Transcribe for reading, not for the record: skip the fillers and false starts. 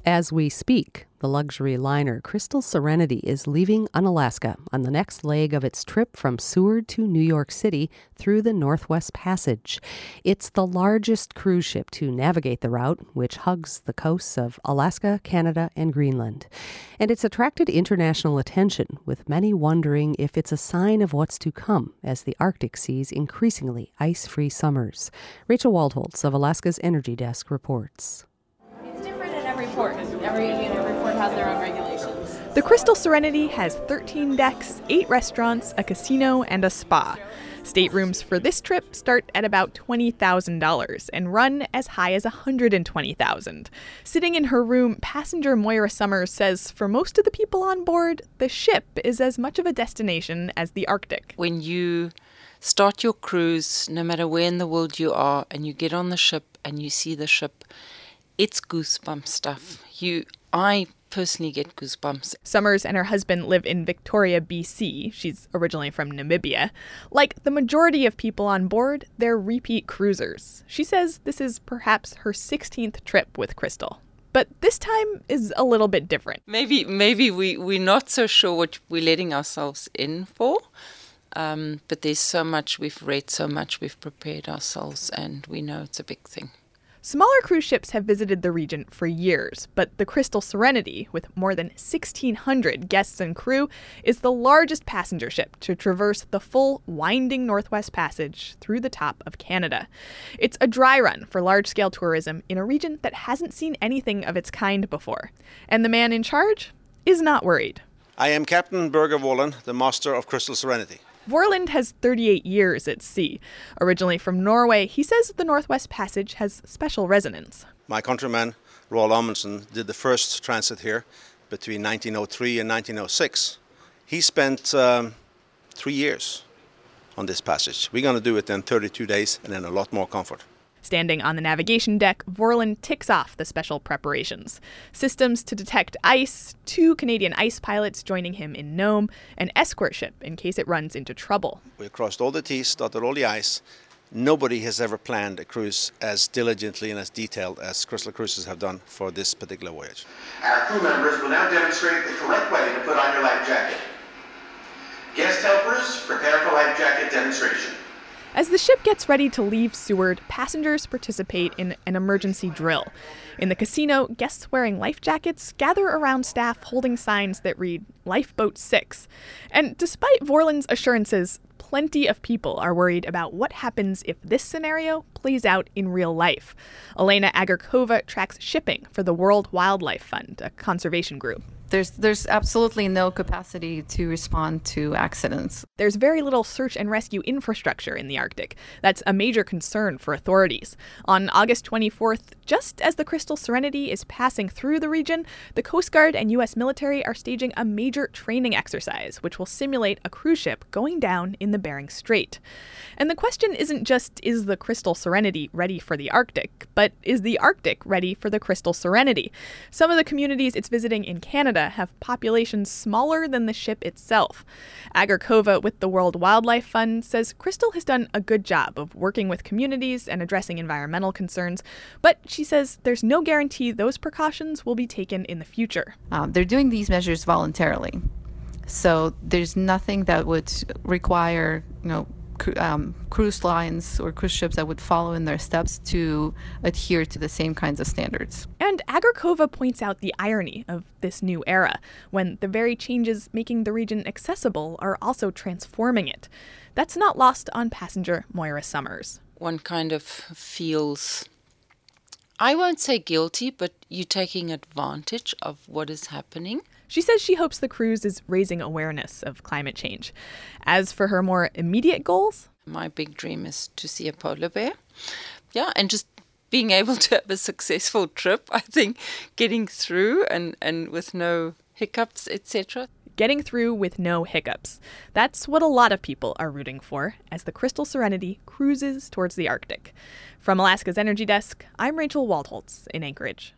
As we speak, the luxury liner Crystal Serenity is leaving Unalaska on the next leg of its trip from Seward to New York City through the Northwest Passage. It's the largest cruise ship to navigate the route, which hugs the coasts of Alaska, Canada, and Greenland. And it's attracted international attention, with many wondering if it's a sign of what's to come as the Arctic sees increasingly ice-free summers. Rachel Waldholtz of Alaska's Energy Desk reports. Every port has their own regulations. The Crystal Serenity has 13 decks, 8 restaurants, a casino, and a spa. Staterooms for this trip start at about $20,000 and run as high as $120,000. Sitting in her room, passenger Moira Summers says for most of the people on board, the ship is as much of a destination as the Arctic. When you start your cruise, no matter where in the world you are, and you get on the ship and you see the ship, it's goosebump stuff. I personally get goosebumps. Summers and her husband live in Victoria, BC. She's originally from Namibia. Like the majority of people on board, they're repeat cruisers. She says this is perhaps her 16th trip with Crystal. But this time is a little bit different. Maybe we're not so sure what we're letting ourselves in for. But there's so much, we've read so much, we've prepared ourselves, and we know it's a big thing. Smaller cruise ships have visited the region for years, but the Crystal Serenity, with more than 1,600 guests and crew, is the largest passenger ship to traverse the full winding Northwest Passage through the top of Canada. It's a dry run for large-scale tourism in a region that hasn't seen anything of its kind before. And the man in charge is not worried. I am Captain Børge Vorland, the master of Crystal Serenity. Vorland has 38 years at sea. Originally from Norway, he says the Northwest Passage has special resonance. My countryman, Roald Amundsen, did the first transit here between 1903 and 1906. He spent 3 years on this passage. We're going to do it in 32 days and in a lot more comfort. Standing on the navigation deck, Vorland ticks off the special preparations. Systems to detect ice, 2 Canadian ice pilots joining him in Nome, an escort ship in case it runs into trouble. We crossed all the T's, dotted all the I's. Nobody has ever planned a cruise as diligently and as detailed as Crystal Cruises have done for this particular voyage. Our crew members will now demonstrate the correct way to put on your life jacket. Guest helpers, prepare for life jacket demonstration. As the ship gets ready to leave Seward, passengers participate in an emergency drill. In the casino, guests wearing life jackets gather around staff holding signs that read Lifeboat 6. And despite Vorland's assurances, plenty of people are worried about what happens if this scenario plays out in real life. Elena Agarkova tracks shipping for the World Wildlife Fund, a conservation group. There's absolutely no capacity to respond to accidents. There's very little search and rescue infrastructure in the Arctic. That's a major concern for authorities. On August 24th, just as the Crystal Serenity is passing through the region, the Coast Guard and U.S. military are staging a major training exercise, which will simulate a cruise ship going down in the Bering Strait. And the question isn't just, is the Crystal Serenity ready for the Arctic, but is the Arctic ready for the Crystal Serenity? Some of the communities it's visiting in Canada have populations smaller than the ship itself. Agarkova with the World Wildlife Fund says Crystal has done a good job of working with communities and addressing environmental concerns, but she says there's no guarantee those precautions will be taken in the future. They're doing these measures voluntarily. So there's nothing that would require, cruise lines or cruise ships that would follow in their steps to adhere to the same kinds of standards. And Agarkova points out the irony of this new era, when the very changes making the region accessible are also transforming it. That's not lost on passenger Moira Summers. One kind of feels, I won't say guilty, but you're taking advantage of what is happening. She says she hopes the cruise is raising awareness of climate change. As for her more immediate goals, my big dream is to see a polar bear. Yeah, and just being able to have a successful trip, I think, getting through and with no hiccups, etc. Getting through with no hiccups. That's what a lot of people are rooting for as the Crystal Serenity cruises towards the Arctic. From Alaska's Energy Desk, I'm Rachel Waldholtz in Anchorage.